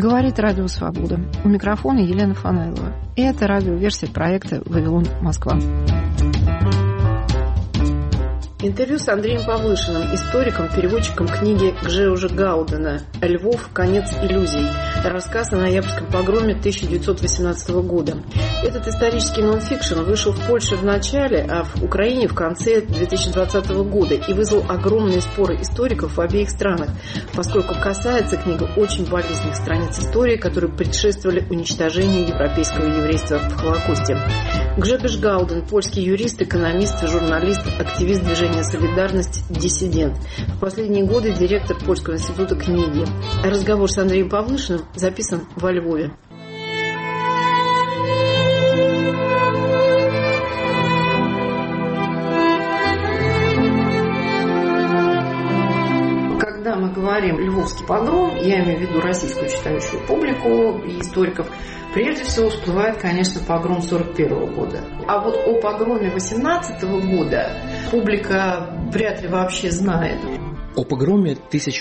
Говорит Радио Свобода. У микрофона Елена Фанайлова. И это радиоверсия проекта «Вавилон, Москва». Интервью с Андреем Павлышиным, историком, переводчиком книги Гжегожа Гаудена «Львов. Конец иллюзий». Рассказ о ноябрьском погроме 1918 года. Этот исторический нонфикшн вышел в Польше в начале, а в Украине в конце 2020 года и вызвал огромные споры историков в обеих странах, поскольку касается книга очень болезненных страниц истории, которые предшествовали уничтожению европейского еврейства в Холокосте. Гжегош Гауден – польский юрист, экономист, журналист, активист движения «Солидарность», диссидент. В последние годы директор Польского института книги. Разговор с Андреем Павлышиным записан во Львове. Когда мы говорим «Львовский погром», я имею в виду российскую читающую публику и историков, прежде всего всплывает, конечно, погром 1941 года. А вот о погроме 18 года публика вряд ли вообще знает. О погроме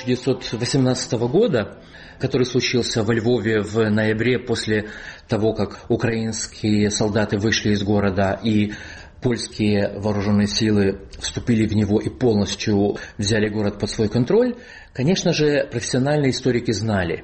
1918 года, который случился во Львове в ноябре после того, как украинские солдаты вышли из города и польские вооруженные силы вступили в него и полностью взяли город под свой контроль, конечно же, профессиональные историки знали.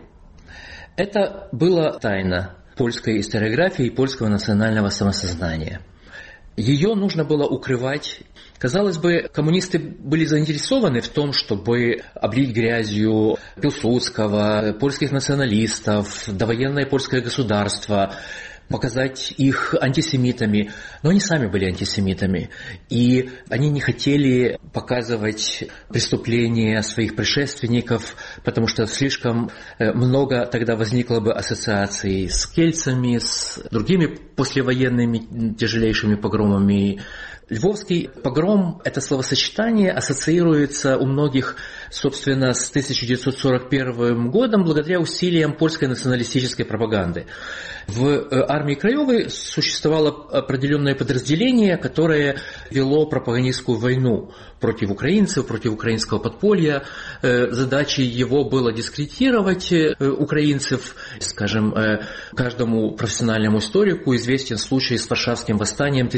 Это была тайна польской историографии и польского национального самосознания. Ее нужно было укрывать. Казалось бы, коммунисты были заинтересованы в том, чтобы облить грязью Пилсудского, польских националистов, довоенное польское государство, показать их антисемитами, но они сами были антисемитами, и они не хотели показывать преступления своих предшественников, потому что слишком много тогда возникло бы ассоциаций с кельтцами, с другими послевоенными тяжелейшими погромами. Львовский погром, это словосочетание ассоциируется у многих, собственно, с 1941 годом благодаря усилиям польской националистической пропаганды. В армии Краевой существовало определенное подразделение, которое вело пропагандистскую войну против украинцев, против украинского подполья. Задачей его было дискредитировать украинцев. Скажем, каждому профессиональному историку известен случай с Варшавским восстанием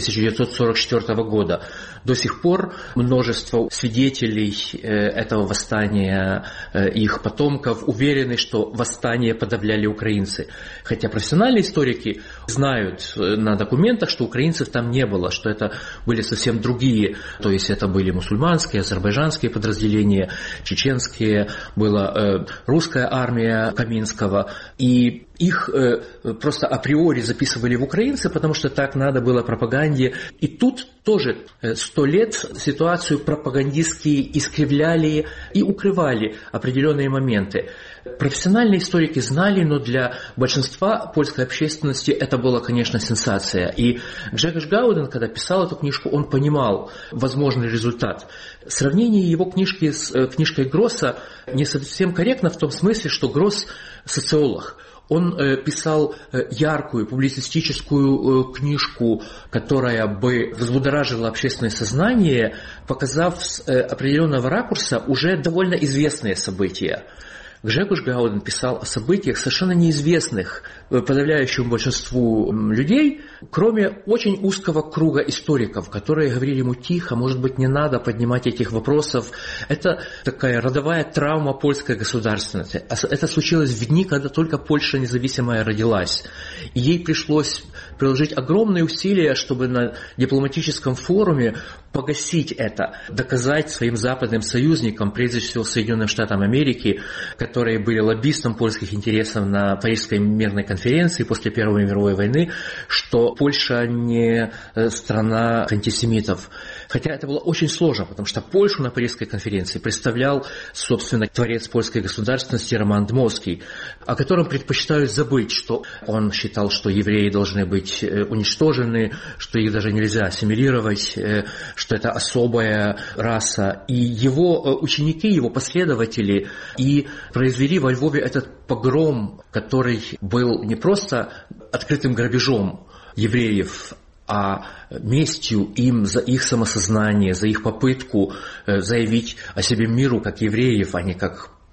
1944 года. До сих пор множество свидетелей этого восстания, их потомков, уверены, что восстание подавляли украинцы. Хотя профессиональные историки знают на документах, что украинцев там не было, что это были совсем другие, то есть это были мусульманские, азербайджанские подразделения, чеченские, была русская армия Каминского, и их просто априори записывали в украинцы, потому что так надо было пропаганде. И тут тоже 100 лет ситуацию пропагандистски искривляли и укрывали определенные моменты. Профессиональные историки знали, но для большинства польской общественности это была, конечно, сенсация. И Гжегош Гауден, когда писал эту книжку, он понимал возможный результат. Сравнение его книжки с книжкой Гросса не совсем корректно в том смысле, что Гросс социолог. Он писал яркую публицистическую книжку, которая бы взбудоражила общественное сознание, показав с определенного ракурса уже довольно известные события. Гжегош Гауден писал о событиях, совершенно неизвестных подавляющему большинству людей, кроме очень узкого круга историков, которые говорили ему: тихо, может быть, не надо поднимать этих вопросов. Это такая родовая травма польской государственности. Это случилось в дни, когда только Польша независимая родилась. И ей пришлось приложить огромные усилия, чтобы на дипломатическом форуме погасить это, доказать своим западным союзникам, прежде всего Соединенным Штатам Америки, которые были лоббистом польских интересов на Парижской мирной конференции после Первой мировой войны, что Польша не страна антисемитов. Хотя это было очень сложно, потому что Польшу на Парижской конференции представлял, собственно, творец польской государственности Роман Дмowski, о котором предпочитают забыть, что он считал, что евреи должны быть уничтожены, что их даже нельзя ассимилировать, что это особая раса. И его ученики, его последователи и произвели во Львове этот погром, который был не просто открытым грабежом евреев, а местью им за их самосознание, за их попытку заявить о себе миру как евреев, а не как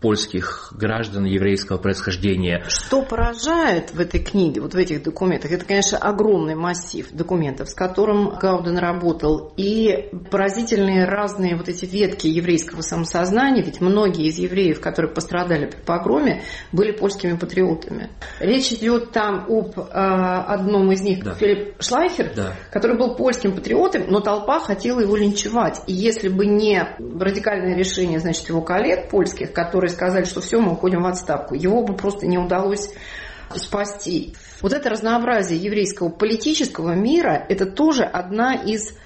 польских граждан еврейского происхождения. Что поражает в этой книге, вот в этих документах, это, конечно, огромный массив документов, с которым Гауден работал, и поразительные разные вот эти ветки еврейского самосознания, ведь многие из евреев, которые пострадали при погроме, были польскими патриотами. Речь идет там об одном из них, Филипп Шлайхер, который был польским патриотом, но толпа хотела его линчевать. И если бы не радикальное решение, значит, его коллег польских, которые сказали, что все, мы уходим в отставку, его бы просто не удалось спасти. Вот это разнообразие еврейского политического мира, это тоже одна из,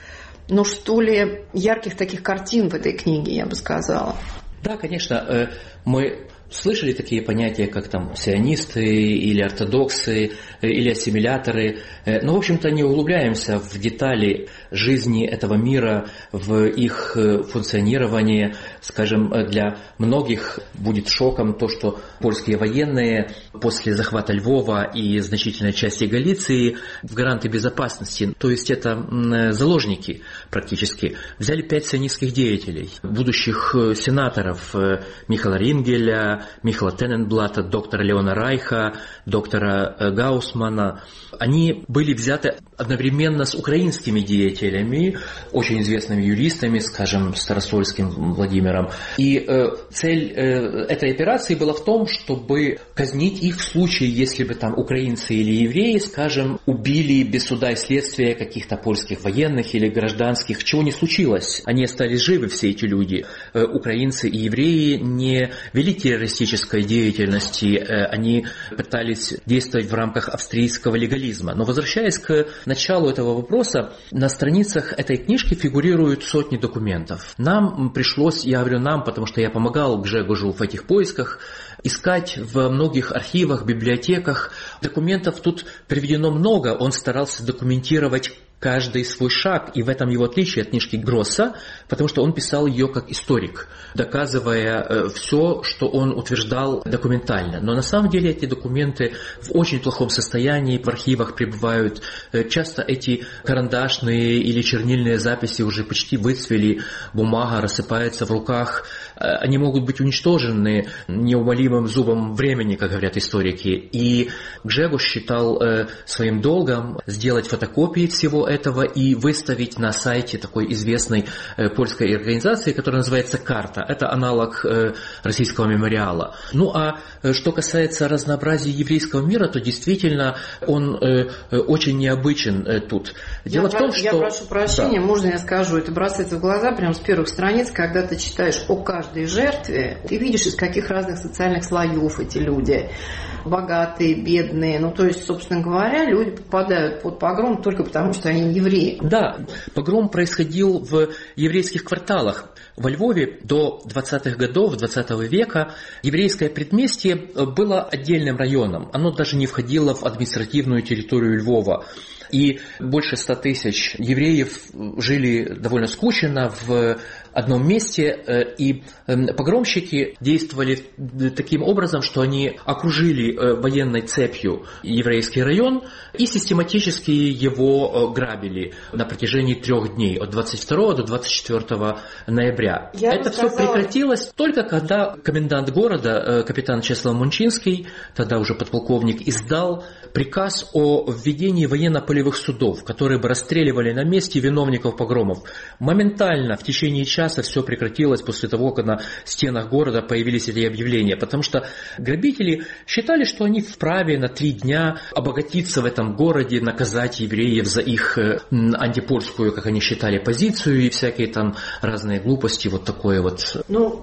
ярких таких картин в этой книге, я бы сказала. Да, конечно, мы слышали такие понятия, как там сионисты или ортодоксы, или ассимиляторы, но, в общем-то, не углубляемся в детали жизни этого мира, в их функционировании. Скажем, для многих будет шоком то, что польские военные после захвата Львова и значительной части Галиции в гаранты безопасности, то есть это заложники практически, взяли 5 сионистских деятелей, будущих сенаторов Михаила Рингеля, Михаила Тененблата, доктора Леона Райха, доктора Гаусмана. Они были взяты одновременно с украинскими деятелями, очень известными юристами, скажем, Старосольским Владимиром. И цель этой операции была в том, чтобы казнить их в случае, если бы там украинцы или евреи, скажем, убили без суда и следствия каких-то польских военных или гражданских, чего не случилось. Они остались живы, все эти люди. Украинцы и евреи не вели террористической деятельности, они пытались действовать в рамках австрийского легализма. Но возвращаясь к началу этого вопроса, на страницах этой книжки фигурируют сотни документов. Нам пришлось, я говорю нам, потому что я помогал Гжегожу в этих поисках, искать в многих архивах, библиотеках. Документов тут приведено много, он старался документировать каждый свой шаг, и в этом его отличие от книжки Гросса, потому что он писал ее как историк, доказывая все, что он утверждал документально. Но на самом деле эти документы в очень плохом состоянии, в архивах пребывают. Часто эти карандашные или чернильные записи уже почти выцвели, бумага рассыпается в руках, они могут быть уничтожены неумолимым зубом времени, как говорят историки. И Гжегош считал своим долгом сделать фотокопии всего этого и выставить на сайте такой известной польской организации, которая называется «Карта». Это аналог российского мемориала. Ну а что касается разнообразия еврейского мира, то действительно он очень необычен тут. Дело в том, что... Я прошу прощения, можно я скажу, это бросается в глаза прямо с первых страниц, когда ты читаешь о каждой жертве, ты видишь, из каких разных социальных слоев эти люди. Богатые, бедные. То есть, собственно говоря, люди попадают под погром только потому, что они евреи. Да, погром происходил в еврейских кварталах. Во Львове до 20-х годов 20 века еврейское предместье было отдельным районом. Оно даже не входило в административную территорию Львова. И больше 100 тысяч евреев жили довольно скучно в одном месте, и погромщики действовали таким образом, что они окружили военной цепью еврейский район и систематически его грабили на протяжении 3 дней, от 22 до 24 ноября. Это все прекратилось только когда комендант города, капитан Чеслав Мончинский, тогда уже подполковник, издал приказ о введении военно-полевых судов, которые бы расстреливали на месте виновников погромов. Моментально, в течение часа все прекратилось после того, как на стенах города появились эти объявления, потому что грабители считали, что они вправе на 3 дня обогатиться в этом городе, наказать евреев за их антипольскую, как они считали, позицию и всякие там разные глупости, вот такое вот.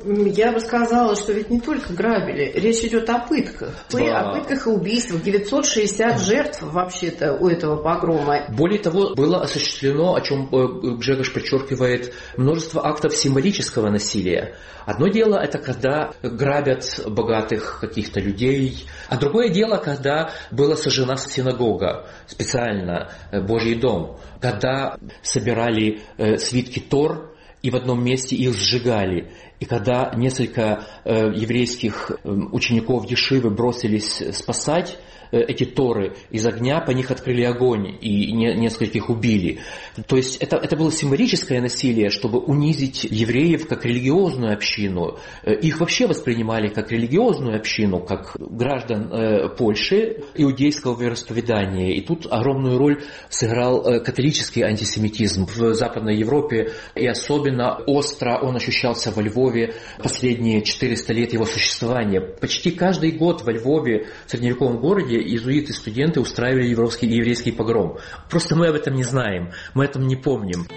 Я бы сказала, что ведь не только грабили, речь идет о пытках. Да. О пытках и убийствах. 960 жертв вообще-то у этого погрома. Более того, было осуществлено, о чем Гжегош подчеркивает, множество актов символического насилия. Одно дело, это когда грабят богатых каких-то людей, а другое дело, когда была сожжена синагога, специально Божий дом, когда собирали свитки Тор и в одном месте их сжигали. И когда несколько еврейских учеников Ешивы бросились спасать эти торы из огня, по них открыли огонь и нескольких убили. То есть это было символическое насилие, чтобы унизить евреев как религиозную общину. Их вообще воспринимали как религиозную общину, как граждан Польши иудейского вероисповедания. И тут огромную роль сыграл католический антисемитизм. В Западной Европе и особенно остро он ощущался во Львове последние 400 лет его существования. Почти каждый год во Львове, в средневековом городе, иезуиты-студенты устраивали еврейский погром. Просто мы об этом не знаем, мы об этом не помним.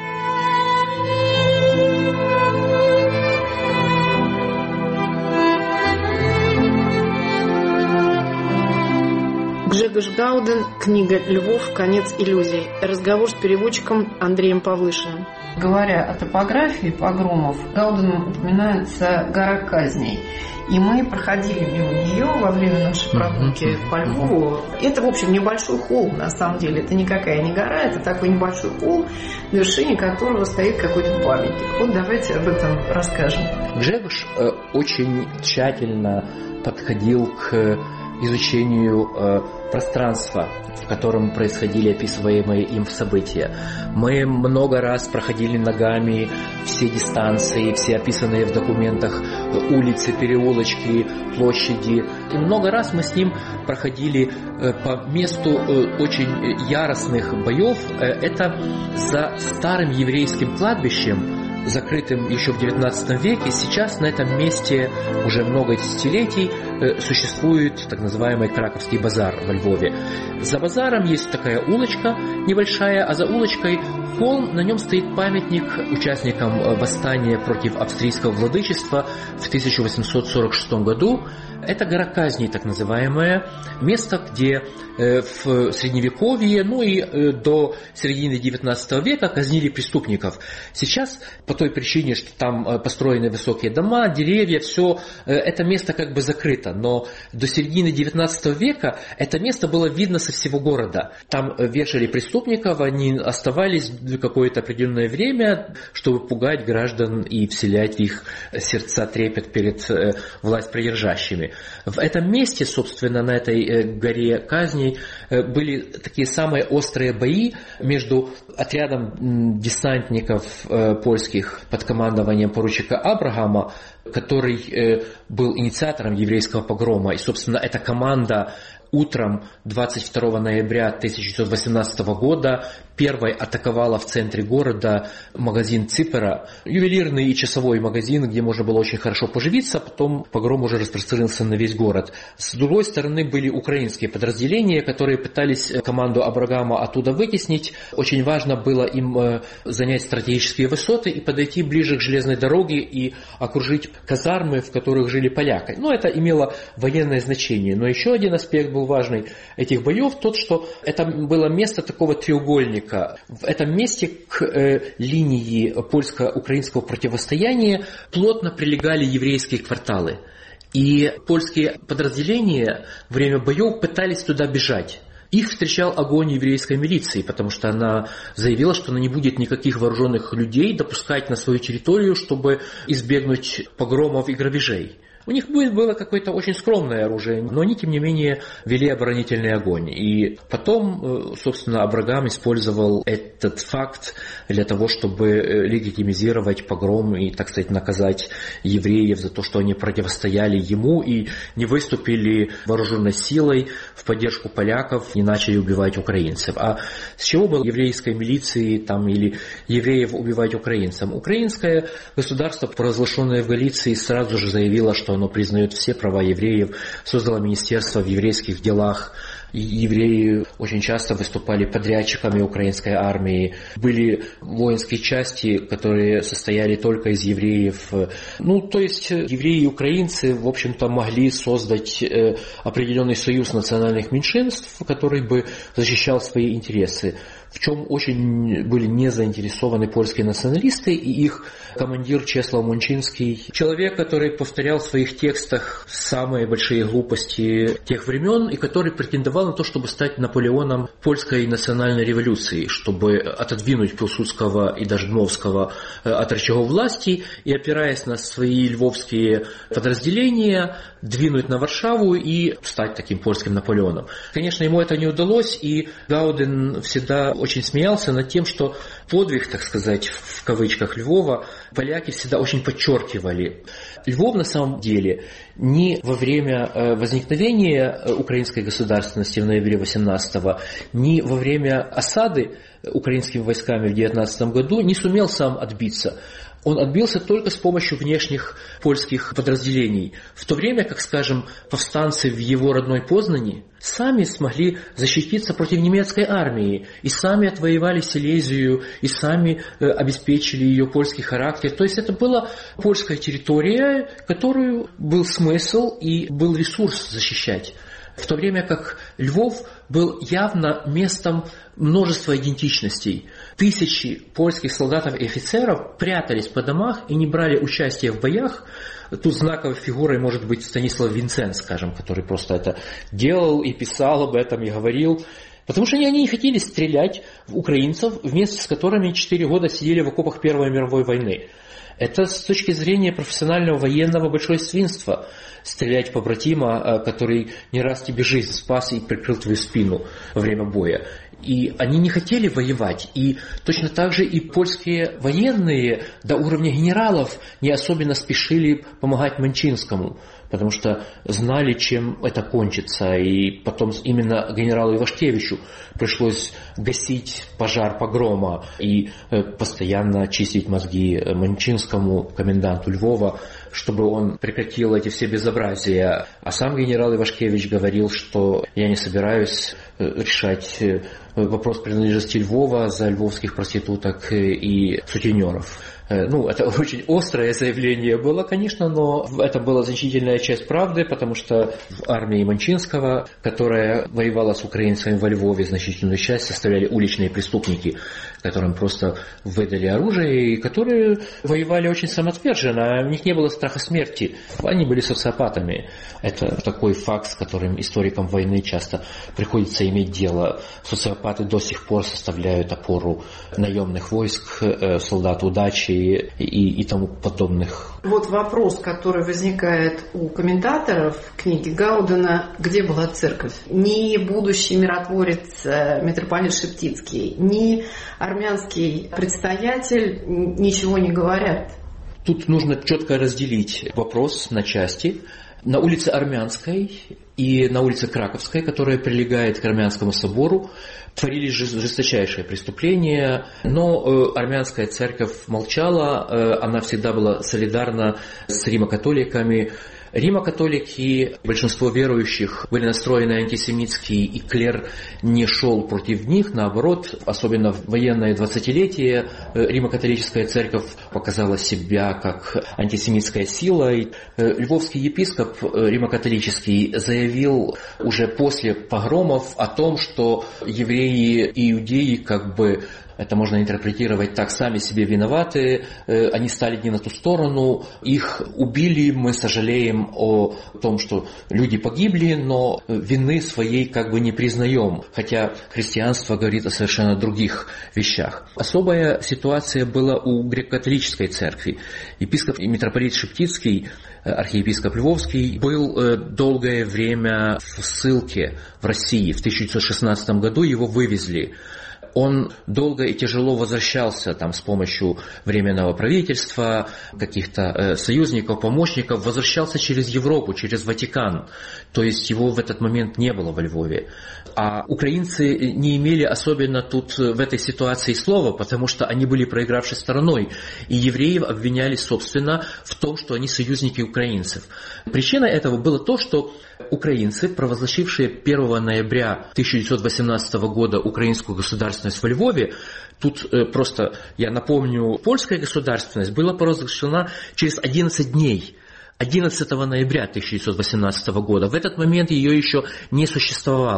Гжегош Гауден, книга «Львов. Конец иллюзий». Разговор с переводчиком Андреем Павлышиным. Говоря о топографии погромов, Гауденом упоминается гора казней. И мы проходили мимо нее во время нашей прогулки по Львову. Это, в общем, небольшой холм, на самом деле. Это никакая не гора, это такой небольшой холм, на вершине которого стоит какой-то памятник. Вот давайте об этом расскажем. Гжегош очень тщательно подходил к изучению пространства, в котором происходили описываемые им события. Мы много раз проходили ногами все дистанции, все описанные в документах улицы, переулочки, площади. И много раз мы с ним проходили по месту очень яростных боев. Это за старым еврейским кладбищем, закрытым еще в XIX веке. Сейчас на этом месте уже много десятилетий существует так называемый Краковский базар во Львове. За базаром есть такая улочка небольшая, а за улочкой холм, на нем стоит памятник участникам восстания против австрийского владычества в 1846 году. Это гора казней, так называемое, место, где в Средневековье, ну и до середины XIX века казнили преступников. Сейчас, по той причине, что там построены высокие дома, деревья, все это место как бы закрыто. Но до середины XIX века это место было видно со всего города. Там вешали преступников, они оставались какое-то определенное время, чтобы пугать граждан и вселять в их сердца трепет перед властьпридержащими. В этом месте, собственно, на этой горе казней, были такие самые острые бои между отрядом десантников польских под командованием поручика Абрагама, который был инициатором еврейского погрома. И, собственно, эта команда утром 22 ноября 1918 года первой атаковала в центре города магазин Ципера, ювелирный и часовой магазин, где можно было очень хорошо поживиться, потом погром уже распространился на весь город. С другой стороны были украинские подразделения, которые пытались команду Абрагама оттуда вытеснить. Очень важно было им занять стратегические высоты и подойти ближе к железной дороге и окружить казармы, в которых жили поляки. Но это имело военное значение. Но еще один аспект был важный этих боев, тот, что это было место такого треугольника. В этом месте к линии польско-украинского противостояния плотно прилегали еврейские кварталы. И польские подразделения во время боев пытались туда бежать. Их встречал огонь еврейской милиции, потому что она заявила, что она не будет никаких вооруженных людей допускать на свою территорию, чтобы избегнуть погромов и грабежей. У них было какое-то очень скромное оружие, но они, тем не менее, вели оборонительный огонь. И потом, собственно, Абрагам использовал этот факт для того, чтобы легитимизировать погром и, так сказать, наказать евреев за то, что они противостояли ему и не выступили вооруженной силой в поддержку поляков, не начали убивать украинцев. А с чего было еврейской милиции или евреев убивать украинцам? Украинское государство, провозглашенное в Галиции, сразу же заявило, что оно признает все права евреев, создало министерство в еврейских делах. И евреи очень часто выступали подрядчиками украинской армии. Были воинские части, которые состояли только из евреев. То есть евреи и украинцы, в общем-то, могли создать определенный союз национальных меньшинств, который бы защищал свои интересы. В чем очень были не заинтересованы польские националисты и их командир Чеслав Мончинский. Человек, который повторял в своих текстах самые большие глупости тех времен и который претендовал претендовал на то, чтобы стать Наполеоном польской национальной революции, чтобы отодвинуть Пилсудского и даже Дмовского от рычагов власти и, опираясь на свои львовские подразделения, двинуть на Варшаву и стать таким польским Наполеоном. Конечно, ему это не удалось, и Гауден всегда очень смеялся над тем, что подвиг, так сказать, в кавычках Львова, поляки всегда очень подчеркивали. Львов на самом деле ни во время возникновения украинской государственности в ноябре 18-го, ни во время осады украинскими войсками в 19 году не сумел сам отбиться. Он отбился только с помощью внешних польских подразделений, в то время как, скажем, повстанцы в его родной Познани сами смогли защититься против немецкой армии, и сами отвоевали Силезию, и сами обеспечили ее польский характер. То есть это была польская территория, которую был смысл и был ресурс защищать. В то время как Львов был явно местом множества идентичностей. Тысячи польских солдатов и офицеров прятались по домах и не брали участия в боях. Тут знаковой фигурой может быть Станислав Винцент, скажем, который просто это делал и писал об этом, и говорил. Потому что они не хотели стрелять в украинцев, вместе с которыми 4 года сидели в окопах Первой мировой войны. Это с точки зрения профессионального военного большое свинство. Стрелять в побратима, который не раз тебе жизнь спас и прикрыл твою спину во время боя. И они не хотели воевать. И точно так же и польские военные до уровня генералов не особенно спешили помогать Мончинскому, потому что знали, чем это кончится. И потом именно генералу Ивашкевичу пришлось гасить пожар погрома и постоянно чистить мозги Мончинскому, коменданту Львова, чтобы он прекратил эти все безобразия. А сам генерал Ивашкевич говорил, что я не собираюсь решать вопрос принадлежности Львова за львовских проституток и сутенеров. Это очень острое заявление было, конечно, но это была значительная часть правды, потому что в армии Мончинского, которая воевала с украинцами во Львове, значительную часть составляли уличные преступники, которым просто выдали оружие и которые воевали очень самоотверженно, у них не было страха смерти, они были социопатами. Это такой факт, с которым историкам войны часто приходится иметь дело. Социопаты до сих пор составляют опору наемных войск, солдат удачи и тому подобных. Вот вопрос, который возникает у комментаторов книги Гаудена: где была церковь? Ни будущий миротворец митрополит Шептицкий, ни армянский предстоятель ничего не говорят. Тут нужно четко разделить вопрос на части. На улице Армянской и на улице Краковской, которая прилегает к Армянскому собору, творились жесточайшие преступления, но армянская церковь молчала, она всегда была солидарна с римокатоликами. Римокатолики, большинство верующих, были настроены антисемитски, и клер не шел против них, наоборот, особенно в военное 20-летие римокатолическая церковь показала себя как антисемитская сила. И львовский епископ римокатолический заявил уже после погромов о том, что евреи и иудеи это можно интерпретировать так, сами себе виноваты, они стали не на ту сторону, их убили, мы сожалеем о том, что люди погибли, но вины своей не признаем, хотя христианство говорит о совершенно других вещах. Особая ситуация была у греко-католической церкви. Епископ и митрополит Шептицкий, архиепископ Львовский, был долгое время в ссылке в России. В 1916 году его вывезли. Он долго и тяжело возвращался с помощью Временного правительства, каких-то союзников, помощников, возвращался через Европу, через Ватикан. То есть его в этот момент не было во Львове. А украинцы не имели особенно тут в этой ситуации слова, потому что они были проигравшей стороной. И евреев обвиняли, собственно, в том, что они союзники украинцев. Причиной этого было то, что украинцы, провозгласившие 1 ноября 1918 года украинскую государственность во Львове, тут просто, я напомню, польская государственность была провозглашена через 11 дней. 11 ноября 1918 года. В этот момент ее еще не существовало.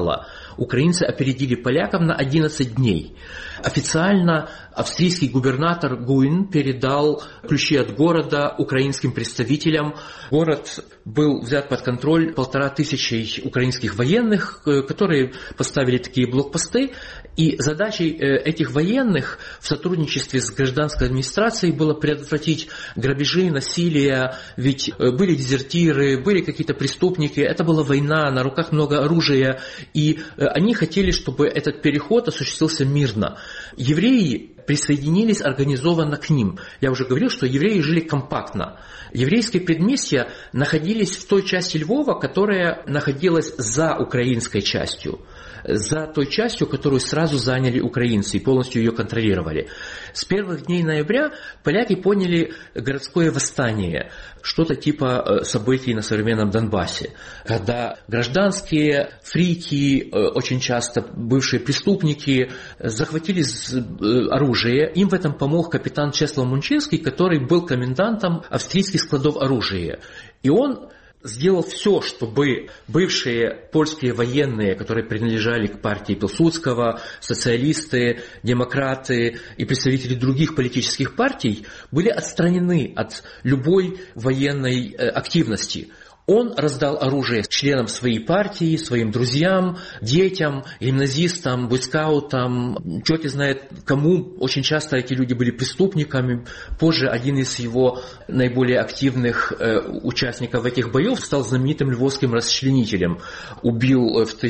украинцы опередили поляков на 11 дней. Официально австрийский губернатор Гуин передал ключи от города украинским представителям. Город был взят под контроль 1500 украинских военных, которые поставили такие блокпосты. И задачей этих военных в сотрудничестве с гражданской администрацией было предотвратить грабежи, насилие. Ведь были дезертиры, были какие-то преступники. Это была война, на руках много оружия. И они хотели, чтобы этот переход осуществился мирно. Евреи присоединились организованно к ним. Я уже говорил, что евреи жили компактно. Еврейские предместья находились в той части Львова, которая находилась за украинской частью. За той частью, которую сразу заняли украинцы и полностью ее контролировали. С первых дней ноября поляки поняли городское восстание, что-то типа событий на современном Донбассе, когда гражданские, фрики, очень часто бывшие преступники захватили оружие. Им в этом помог капитан Чеслав Мунчинский, который был комендантом австрийских складов оружия. И он сделал все, чтобы бывшие польские военные, которые принадлежали к партии Пилсудского, социалисты, демократы и представители других политических партий, были отстранены от любой военной активности. Он раздал оружие членам своей партии, своим друзьям, детям, гимназистам, бойскаутам, черт знает кому. Очень часто эти люди были преступниками. Позже один из его наиболее активных участников этих боев стал знаменитым львовским расчленителем. Убил в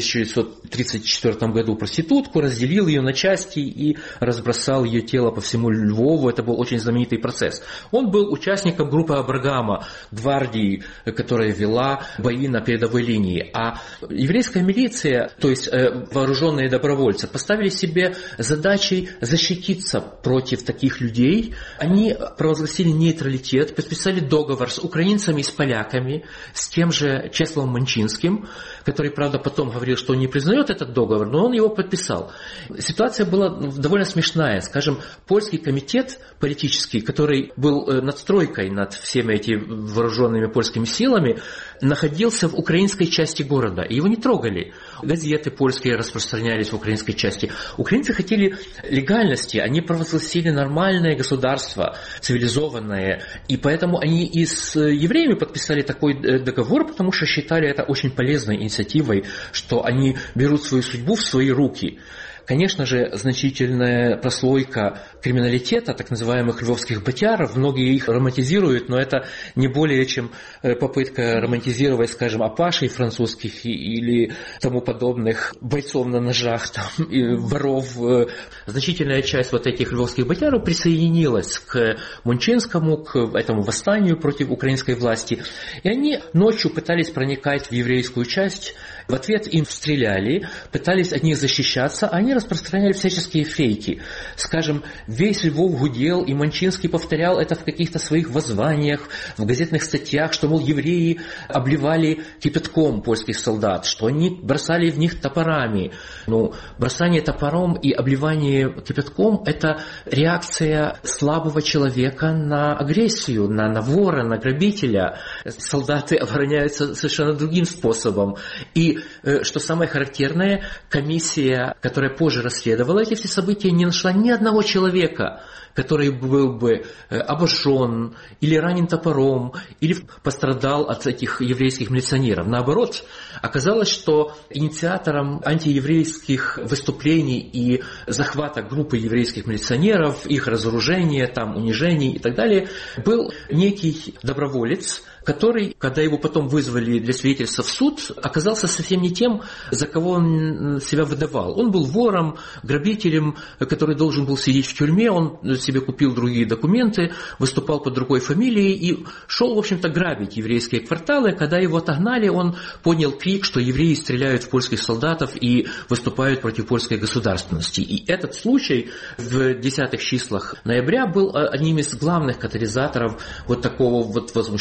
1934 году проститутку, разделил ее на части и разбросал ее тело по всему Львову. Это был очень знаменитый процесс. Он был участником группы Абрагама, гвардии, которая вела бои на передовой линии. А еврейская милиция, то есть вооруженные добровольцы, поставили себе задачей защититься против таких людей. Они провозгласили нейтралитет, подписали договор с украинцами и с поляками, с тем же Чеславом Мунчинским, который, правда, потом говорил, что он не признает этот договор, но он его подписал. Ситуация была довольно смешная. Скажем, польский комитет политический, который был надстройкой над всеми этими вооруженными польскими силами, находился в украинской части города. И его не трогали. Газеты польские распространялись в украинской части. Украинцы хотели легальности. Они провозгласили нормальное государство, цивилизованное. И поэтому они и с евреями подписали такой договор, потому что считали это очень полезной инициативой, что они берут свою судьбу в свои руки. Конечно же, значительная прослойка криминалитета, так называемых львовских ботяров, многие их романтизируют, но это не более чем попытка романтизировать, скажем, апашей французских или тому подобных бойцов на ножах, там, и воров. Значительная часть вот этих львовских ботяров присоединилась к Мунчинскому, к этому восстанию против украинской власти. И они ночью пытались проникать в еврейскую часть. В ответ им стреляли, пытались от них защищаться, а они распространяли всяческие фейки. Скажем, весь Львов гудел, и Мунчинский повторял это в каких-то своих воззваниях, в газетных статьях, что, мол, евреи обливали кипятком польских солдат, что они бросали в них топорами. Ну, бросание топором и обливание кипятком – это реакция слабого человека на агрессию, на вора, на грабителя. Солдаты обороняются совершенно другим способом. И что самое характерное, комиссия, которая позже расследовала эти все события, не нашла ни одного человека, который был бы обожжен или ранен топором, или пострадал от этих еврейских милиционеров. Наоборот, оказалось, что инициатором антиеврейских выступлений и захвата группы еврейских милиционеров, их разоружения, там, унижений и так далее, был некий доброволец, который, когда его потом вызвали для свидетельства в суд, оказался совсем не тем, за кого он себя выдавал. Он был вором, грабителем, который должен был сидеть в тюрьме, он себе купил другие документы, выступал под другой фамилией и шел, в общем-то, грабить еврейские кварталы. Когда его отогнали, он поднял крик, что евреи стреляют в польских солдатов и выступают против польской государственности. И этот случай в 10-х числах ноября был одним из главных катализаторов вот такого вот возмущения,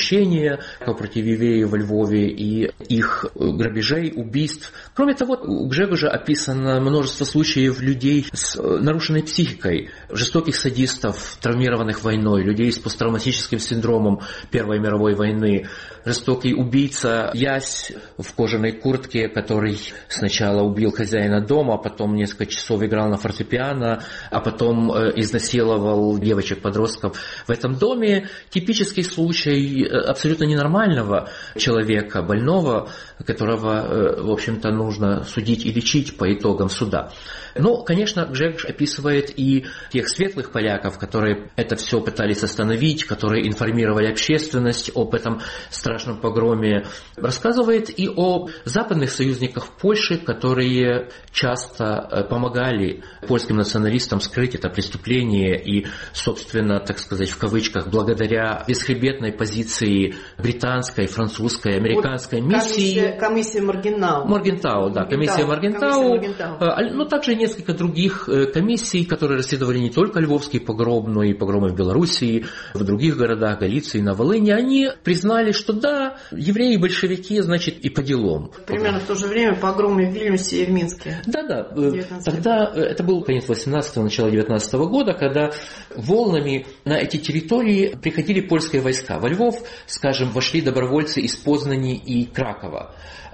войне против евреев во Львове и их грабежей, убийств. Кроме того, у Гжегожа описано множество случаев людей с нарушенной психикой, жестоких садистов, травмированных войной, людей с посттравматическим синдромом Первой мировой войны, жестокий убийца Ясь в кожаной куртке, который сначала убил хозяина дома, а потом несколько часов играл на фортепиано, а потом изнасиловал девочек-подростков в этом доме. Типический случай абсолютно ненормального человека, больного, которого, в общем-то, нужно судить и лечить по итогам суда. Но, конечно, Гжегош описывает и тех светлых поляков, которые это все пытались остановить, которые информировали общественность об этом страшном погроме. Рассказывает и о западных союзниках Польши, которые часто помогали польским националистам скрыть это преступление и, собственно, так сказать, в кавычках, благодаря бесхребетной позиции британской, французской, американской миссии. Комиссия Моргентау. Комиссия Моргентау. Но также несколько других комиссий, которые расследовали не только Львовский погром, но и погромы в Белоруссии, в других городах, Галиции, на Волыни. Они признали, что да, евреи и большевики, значит, и по делам. Примерно в то же время погромы в Вильнюсе и в Минске. Да. Тогда это был конец 18-го, начало 19-го года, когда волнами на эти территории приходили польские войска. Во Львов, скажем, вошли добровольцы из Познани и Кракова.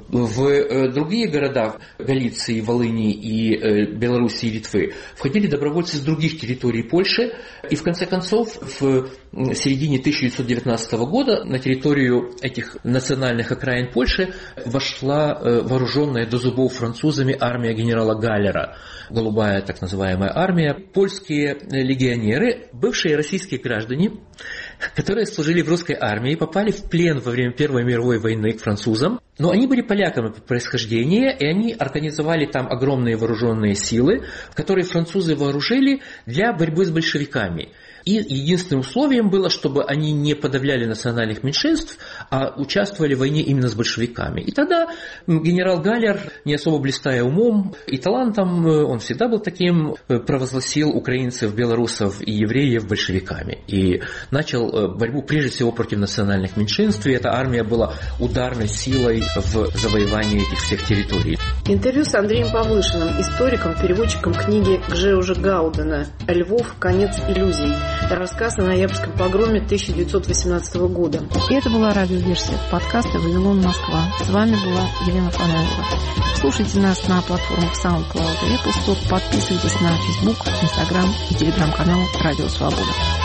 В другие города Галиции, Волыни и Белоруссии и Литвы входили добровольцы с других территорий Польши. И в конце концов, в середине 1919 года на территорию этих национальных окраин Польши вошла вооруженная до зубов французами армия генерала Галлера. Голубая так называемая армия. Польские легионеры, бывшие российские граждане, которые служили в русской армии, попали в плен во время Первой мировой войны к французам. Но они были поляками по происхождению, и они организовали там огромные вооруженные силы, которые французы вооружили для борьбы с большевиками. И единственным условием было, чтобы они не подавляли национальных меньшинств, а участвовали в войне именно с большевиками. И тогда генерал Галлер, не особо блистая умом и талантом, он всегда был таким, провозгласил украинцев, белорусов и евреев большевиками. И начал борьбу прежде всего против национальных меньшинств, и эта армия была ударной силой в завоевании этих всех территорий. Интервью с Андреем Павлышиным, историком, переводчиком книги Гжегожа Гаудена «Львов. Конец иллюзий». Рассказ о ноябрьском погроме 1918 года. И это была радиоверсия подкаста «Вавилон, Москва». С вами была Елена Фанаева. Слушайте нас на платформах SoundCloud и Apple Store. Подписывайтесь на Facebook, Instagram и телеграм-канал «Радио Свобода».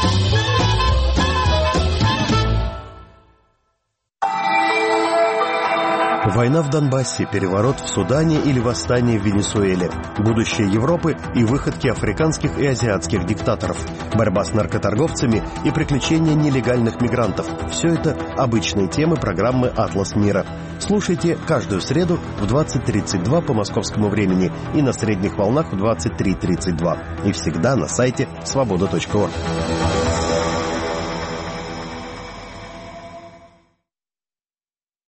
Война в Донбассе, переворот в Судане или восстание в Венесуэле, будущее Европы и выходки африканских и азиатских диктаторов, борьба с наркоторговцами и приключения нелегальных мигрантов – все это обычные темы программы «Атлас мира». Слушайте каждую среду в 20:32 по московскому времени и на средних волнах в 23:32. И всегда на сайте свобода.орг.